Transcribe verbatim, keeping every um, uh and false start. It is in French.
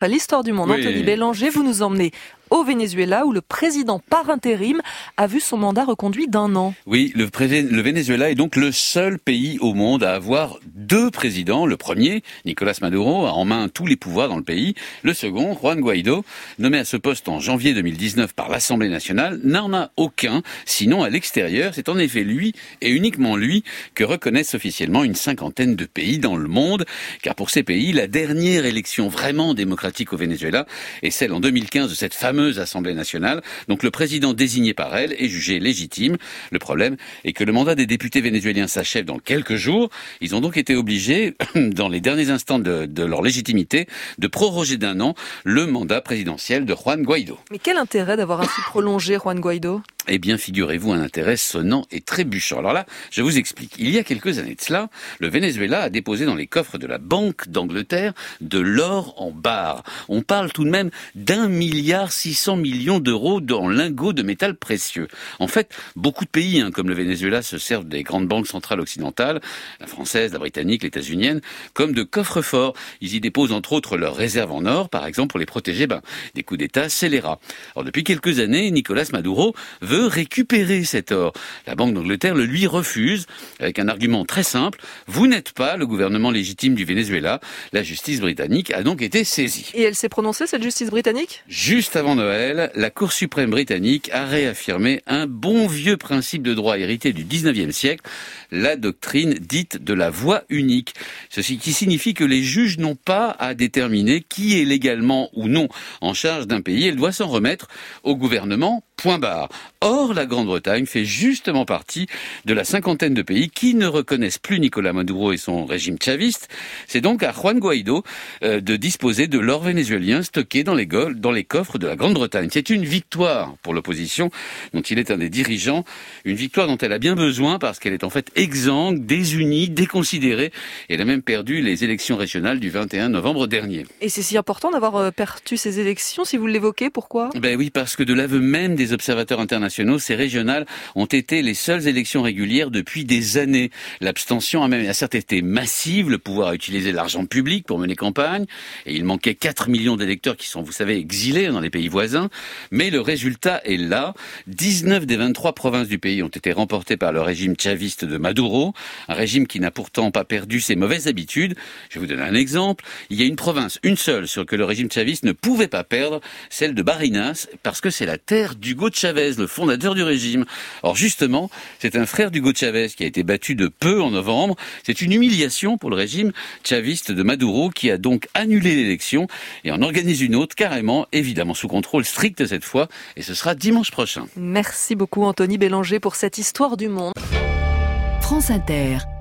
L'histoire du monde, Oui. Anthony Bélanger, vous nous emmenez au Venezuela où le président par intérim a vu son mandat reconduit d'un an. Oui, le, pré- le Venezuela est donc le seul pays au monde à avoir deux présidents. Le premier, Nicolás Maduro, a en main tous les pouvoirs dans le pays. Le second, Juan Guaidó, nommé à ce poste en janvier deux mille dix-neuf par l'Assemblée nationale, n'en a aucun, sinon à l'extérieur. C'est en effet lui, et uniquement lui, que reconnaissent officiellement une cinquantaine de pays dans le monde. Car pour ces pays, la dernière élection vraiment démocratique au Venezuela est celle en deux mille quinze de cette fameuse Assemblée nationale. Donc le président désigné par elle est jugé légitime. Le problème est que le mandat des députés vénézuéliens s'achève dans quelques jours. Ils ont donc été obligés, dans les derniers instants de, de leur légitimité, de proroger d'un an le mandat présidentiel de Juan Guaidó. Mais quel intérêt d'avoir ainsi prolongé Juan Guaidó ? Eh bien, figurez-vous, un intérêt sonnant et trébuchant. Alors là, je vous explique. Il y a quelques années de cela, le Venezuela a déposé dans les coffres de la Banque d'Angleterre de l'or en barres. On parle tout de même d'un milliard six cents millions d'euros en lingots de métal précieux. En fait, beaucoup de pays, hein, comme le Venezuela, se servent des grandes banques centrales occidentales, la française, la britannique, l'états-unienne, comme de coffres-forts. Ils y déposent entre autres leurs réserves en or, par exemple pour les protéger ben, des coups d'État scélérats. Alors depuis quelques années, Nicolás Maduro veut récupérer cet or. La Banque d'Angleterre le lui refuse avec un argument très simple. Vous n'êtes pas le gouvernement légitime du Venezuela. La justice britannique a donc été saisie. Et elle s'est prononcée, cette justice britannique ? Juste avant Noël, la Cour suprême britannique a réaffirmé un bon vieux principe de droit hérité du dix-neuvième siècle, la doctrine dite de la voie unique. Ceci qui signifie que les juges n'ont pas à déterminer qui est légalement ou non en charge d'un pays. Elle doit s'en remettre au gouvernement. Point barre. Or, la Grande-Bretagne fait justement partie de la cinquantaine de pays qui ne reconnaissent plus Nicolás Maduro et son régime chaviste. C'est donc à Juan Guaidó euh, de disposer de l'or vénézuélien stocké dans les, go- dans les coffres de la Grande-Bretagne. C'est une victoire pour l'opposition dont il est un des dirigeants. Une victoire dont elle a bien besoin parce qu'elle est en fait exsangue, désunie, déconsidérée. Elle a même perdu les élections régionales du vingt et un novembre dernier. Et c'est si important d'avoir euh, perdu ces élections, si vous l'évoquez, pourquoi ? Ben oui, parce que de l'aveu même des observateurs internationaux, ces régionales ont été les seules élections régulières depuis des années. L'abstention a même a certes été massive, le pouvoir a utilisé l'argent public pour mener campagne, et il manquait quatre millions d'électeurs qui sont, vous savez, exilés dans les pays voisins, mais le résultat est là. dix-neuf des vingt-trois provinces du pays ont été remportées par le régime chaviste de Maduro, un régime qui n'a pourtant pas perdu ses mauvaises habitudes. Je vais vous donner un exemple. Il y a une province, une seule, sur que le régime chaviste ne pouvait pas perdre, celle de Barinas, parce que c'est la terre d'Hugo Chavez, le fondateur du régime. Or justement, c'est un frère d'Hugo Chavez qui a été battu de peu en novembre. C'est une humiliation pour le régime chaviste de Maduro qui a donc annulé l'élection et en organise une autre carrément, évidemment sous contrôle strict cette fois, et ce sera dimanche prochain. Merci beaucoup Anthony Bélanger pour cette histoire du monde. France Inter.